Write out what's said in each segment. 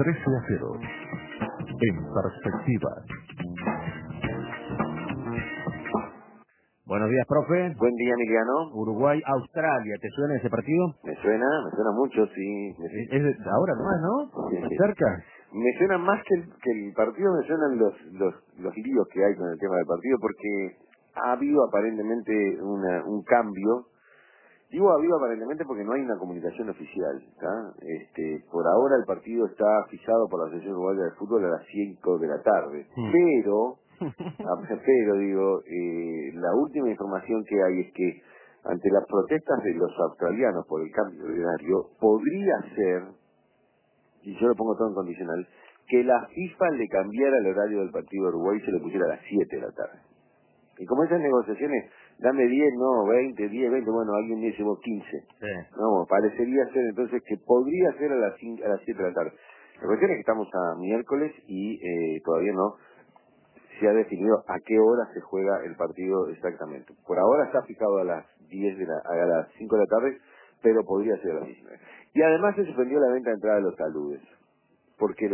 13-0. En perspectiva. Buenos días, profe. Buen día, Emiliano. Uruguay-Australia, ¿te suena ese partido? Me suena mucho, sí. Es ahora nomás, ¿no? Sí, ¿Está sí. cerca? Me suena más que el partido, me suenan los líos que hay con el tema del partido, porque ha habido aparentemente un cambio. Digo ha habido aparentemente porque no hay una comunicación oficial, ¿tá? Por ahora el partido está fijado por la Asociación Uruguaya de Fútbol a las 5 de la tarde, pero digo, la última información que hay es que ante las protestas de los australianos por el cambio de horario, podría ser, y yo lo pongo todo en condicional, que la FIFA le cambiara el horario del partido de Uruguay y se lo pusiera a las 7 de la tarde. Y como esas negociaciones, dame 10, no, 20, 10, 20, bueno, alguien dice vos 15. Sí. No, parecería ser entonces que podría ser a las 7 de la tarde. La cuestión es que estamos a miércoles y todavía no se ha definido a qué hora se juega el partido exactamente. Por ahora está fijado a las 5 de la tarde, pero podría ser a las 19. Y además se suspendió la venta de entrada de los taludes, porque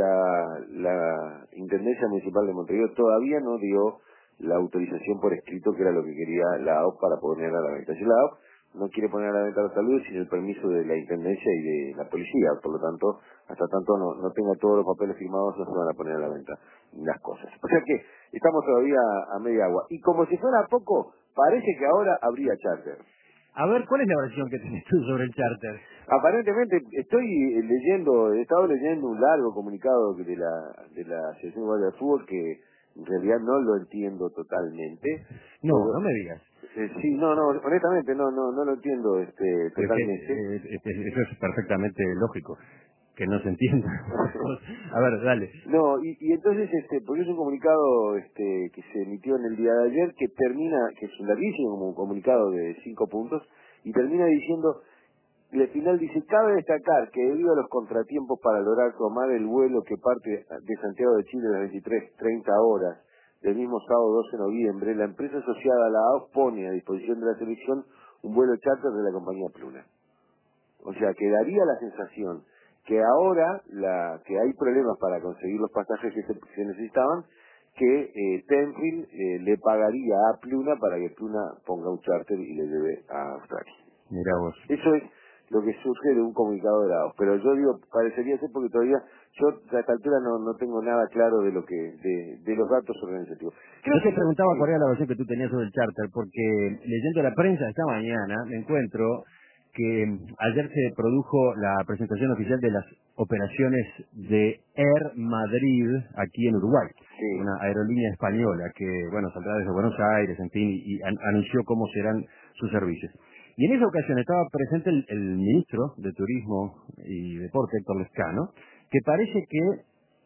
la Intendencia Municipal de Montevideo todavía no dio la autorización por escrito, que era lo que quería la AOF para poner a la venta. Si la AOF no quiere poner a la venta los taludes sin el permiso de la Intendencia y de la Policía, por lo tanto, hasta tanto no tenga todos los papeles firmados, no se van a poner a la venta las cosas. O sea que estamos todavía a media agua. Y como si fuera poco, parece que ahora habría charter. A ver, ¿cuál es la versión que tenés tú sobre el charter? Aparentemente he estado leyendo un largo comunicado de la Asociación Uruguaya de Fútbol que en realidad no lo entiendo totalmente. No me digas. Sí, no, honestamente no lo entiendo Pero totalmente. eso es perfectamente lógico, que no se entienda. A ver, dale. No, y entonces, porque es un comunicado que se emitió en el día de ayer, que es un larguísimo comunicado de 5 puntos, y termina diciendo, y al final dice, cabe destacar que debido a los contratiempos para lograr tomar el vuelo que parte de Santiago de Chile a las 23:30 horas del mismo sábado 12 de noviembre, la empresa asociada a la AOF pone a disposición de la selección un vuelo charter de la compañía Pluna. O sea, que daría la sensación que ahora que hay problemas para conseguir los pasajes que se necesitaban, que Tenfield le pagaría a Pluna para que Pluna ponga un charter y le lleve a Australia. Mira vos. Eso es lo que surge de un comunicado de la ONU. Pero yo digo, parecería ser porque todavía yo a esta altura no tengo nada claro de lo que de los datos organizativos. Yo te preguntaba cuál era la versión que tú tenías sobre el charter, porque leyendo la prensa esta mañana me encuentro que ayer se produjo la presentación oficial de las operaciones de Air Madrid aquí en Uruguay, Sí. una aerolínea española que, bueno, saldrá desde Buenos Aires, en fin, y anunció cómo serán sus servicios. Y en esa ocasión estaba presente el ministro de Turismo y Deporte, Héctor Lezcano, que parece que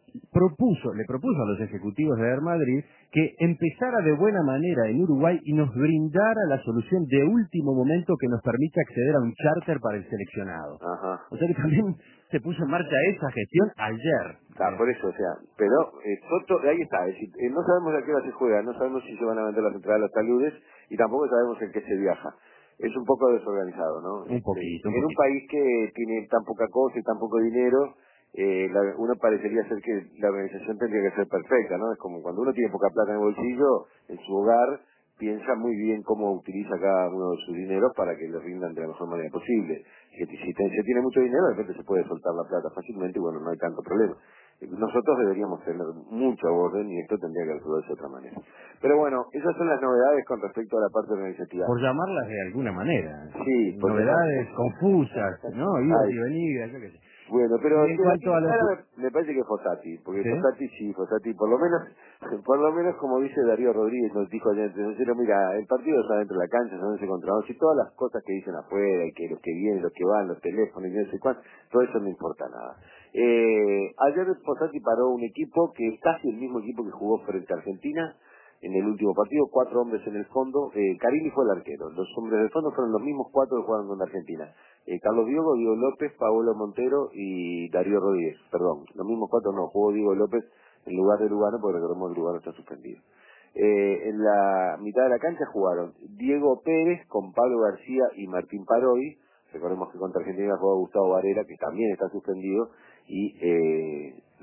le propuso a los ejecutivos de Air Madrid que empezara de buena manera en Uruguay y nos brindara la solución de último momento que nos permita acceder a un charter para el seleccionado. Ajá. O sea que también se puso en marcha esa gestión ayer. Por eso, o sea, pero ahí está, es decir, no sabemos a qué hora se juega, no sabemos si se van a vender las entradas a los taludes y tampoco sabemos en qué se viaja. Es un poco desorganizado, ¿no? Un poquito. En un país que tiene tan poca cosa y tan poco dinero, uno parecería ser que la organización tendría que ser perfecta, ¿no? Es como cuando uno tiene poca plata en el bolsillo, en su hogar, piensa muy bien cómo utiliza cada uno de sus dineros para que le rindan de la mejor manera posible. Si se tiene mucho dinero, de repente se puede soltar la plata fácilmente y bueno, no hay tanto problema. Nosotros deberíamos tener mucho orden y esto tendría que resolverse de otra manera. Pero bueno, esas son las novedades con respecto a la parte organizativa. Por llamarlas de alguna manera. Sí, por Novedades llamarlas. confusas, ¿no? Idas y Ay, venidas, yo qué sé. bueno, pero Y en cuanto a los... me parece que Fossati, porque ¿Sí? Fossati, por lo menos como dice Darío Rodríguez, nos dijo ayer, mira, el partido está dentro de la cancha, no se contra y todas las cosas que dicen afuera, y que los que vienen, los que van, los teléfonos, y no sé cuánto, todo eso no importa nada. Ayer Fossati paró un equipo que es casi el mismo equipo que jugó frente a Argentina en el último partido, 4 hombres en el fondo, Carini fue el arquero, los hombres del fondo fueron los mismos 4 que jugaron con Argentina, Carlos Diego, Diego López, Paolo Montero y Darío Rodríguez, perdón, los mismos 4 no, jugó Diego López en lugar de Lugano, porque recordemos que Lugano está suspendido. En la mitad de la cancha jugaron Diego Pérez con Pablo García y Martín Parodi. Recordemos que contra Argentina jugó Gustavo Varela, que también está suspendido, y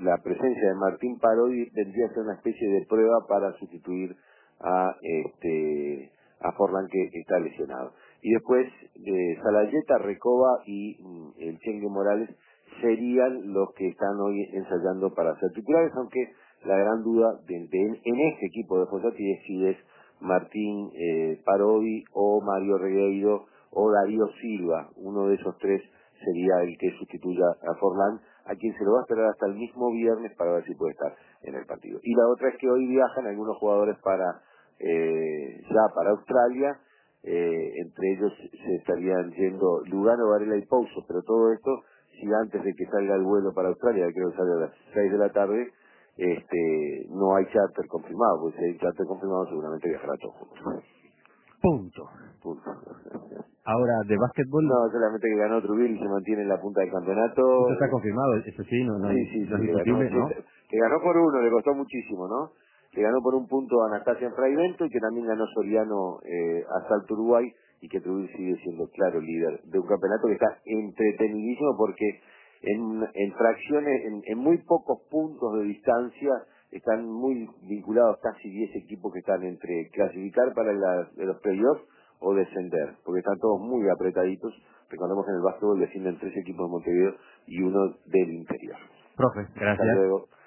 la presencia de Martín Parodi tendría que ser una especie de prueba para sustituir a Forlán, que está lesionado. Y después Salayeta, Recoba y el Chengue Morales serían los que están hoy ensayando para ser titulares, aunque la gran duda en este equipo de Fossati es si es Martín Parodi o Mario Regueiro o Darío Silva. Uno de esos tres sería el que sustituya a Forlán, a quien se lo va a esperar hasta el mismo viernes para ver si puede estar en el partido. Y la otra es que hoy viajan algunos jugadores ya para Australia, entre ellos se estarían yendo Lugano, Varela y Pouso, pero todo esto, si antes de que salga el vuelo para Australia, que creo que sale a las 6 de la tarde, no hay charter confirmado, porque si hay charter confirmado seguramente viajará todos juntos. Punto. Punto. Ahora, de básquetbol... No, solamente que ganó Trujillo y se mantiene en la punta del campeonato. Eso está confirmado, eso sí, no es discutible, ¿no? Que ganó por uno, le costó muchísimo, ¿no? Que ganó por un punto a Anastasia en Fraivento y que también ganó Soriano a Salto Uruguay, y que Trujillo sigue siendo claro líder de un campeonato que está entretenidísimo porque en fracciones, en muy pocos puntos de distancia, están muy vinculados casi 10 equipos que están entre clasificar para los playoffs o descender, porque están todos muy apretaditos. Recordemos que en el básquetbol descienden 3 equipos de Montevideo y uno del interior. Profe, gracias. Hasta luego.